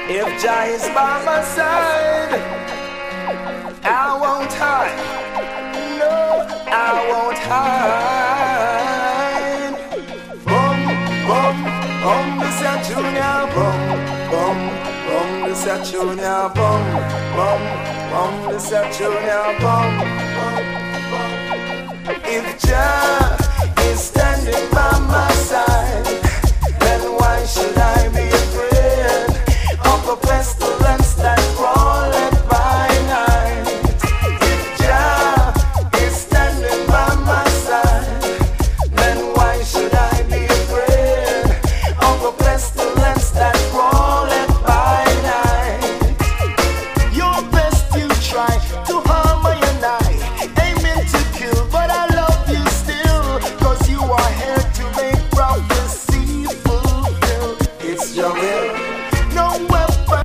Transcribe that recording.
If Jah is by my side, I won't hide. No, I won't hide. Boom, boom, boom, this a Junior. Boom, boom, boom, this a Junior. Boom, boom, boom, this a Junior. Boom, boom, boom. If Jah is standing by my side, then why should I be afraid of a pestilence that crawleth by night? If Jah is standing by my side, then why should I be afraid of a pestilence that crawleth by night? Your best you try to harm I and I, aiming to kill, but I love you still, 'cause you are here to make prophecy fulfilled. It's your will. No way.